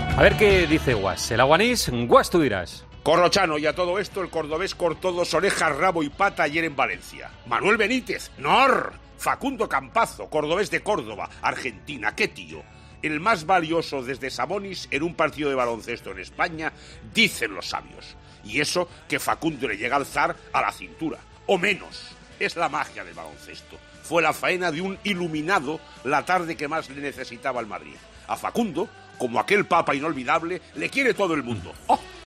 A ver qué dice Guas. El aguanís, Guas tú dirás. Corrochano, y a todo esto el cordobés cortó 2 orejas, rabo y pata ayer en Valencia. Manuel Benítez, ¡nor! Facundo Campazo, cordobés de Córdoba, Argentina, ¡qué tío! El más valioso desde Sabonis en un partido de baloncesto en España, dicen los sabios. Y eso que Facundo le llega a alzar a la cintura, o menos. Es la magia del baloncesto. Fue la faena de un iluminado la tarde que más le necesitaba el Madrid. A Facundo, como aquel papa inolvidable, le quiere todo el mundo. ¡Oh!